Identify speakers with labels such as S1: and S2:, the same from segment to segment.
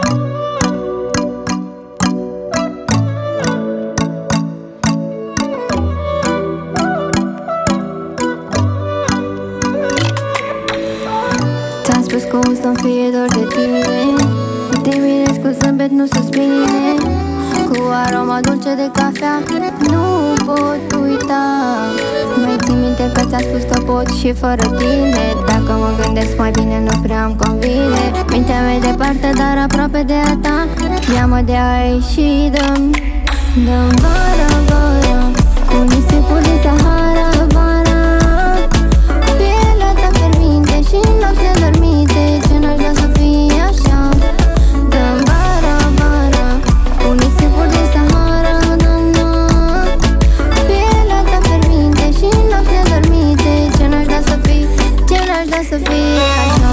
S1: Ți-am spus că o să-mi fie dor de tine. Te mirezi cu zâmbet, nu suspine, cu aroma dulce de cafea. Nu pot uita. Mai ții minte că ți-am spus că pot și fără tine. Dacă mă gândesc mai bine, nu prea îmi convine. Mintea mea e departe, dar aproape de a ta. Ia-mă de aici și dăm vara, vara, cu nisipuri din Sahara, vara. Pielea ta fierbinte și nopți nedormite, ce n-aș vrea să fie așa. Dăm vara, vara, cu nisipuri din Sahara, na, na. Pielea ta fierbinte și nopți nedormite, ce n-aș vrea să fie, ce n-aș vrea să fie așa.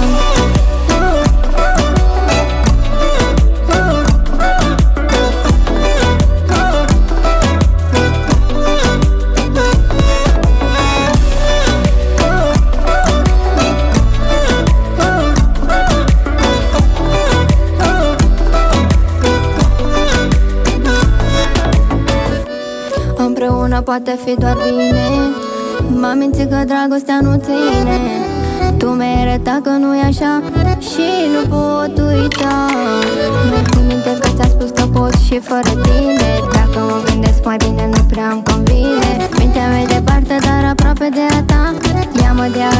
S1: Împreună poate fi doar bine. M-am mințit că dragostea nu ține. Tu mi-ai arătat că nu-i așa și nu pot uita. Mai ții minte că ți-am spus că pot și fără tine. Dacă mă gândesc mai bine, nu prea îmi convine. Mintea mea e departe, dar aproape de a ta. Ia-mă de